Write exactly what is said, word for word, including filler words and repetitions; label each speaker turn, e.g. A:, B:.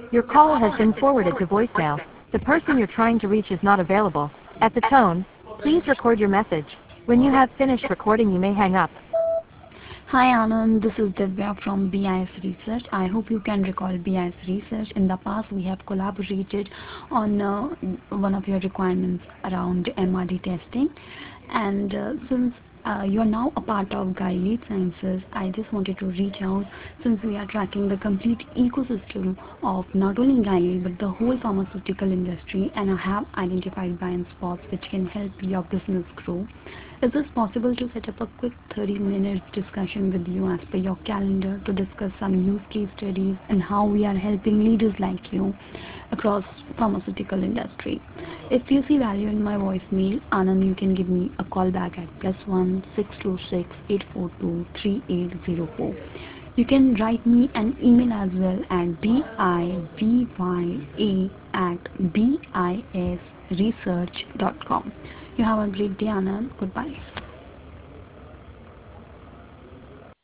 A: Your call has been forwarded to voicemail. The person you're trying to reach is not available. At the tone, please record your message. When you have finished recording, you may hang up.
B: Hi Anand, this is Divya from B I S Research. I hope you can recall B I S Research. In the past, we have collaborated on uh, one of your requirements around M R D testing. And uh, since uh, you are now a part of Guy Lead Sciences, I just wanted to reach out since we are tracking the complete ecosystem of not only Guy Lead but the whole pharmaceutical industry, and I have identified blind spots which can help your business grow. Is this possible to set up a quick thirty minutes discussion with you as per your calendar to discuss some use case studies and how we are helping leaders like you across pharmaceutical industry? If you see value in my voicemail, Anand, you can give me a call back at plus one six two six eight four two three eight zero four. You can write me an email as well at bivya at bisresearch dot com. You have a great day, Anand. Goodbye.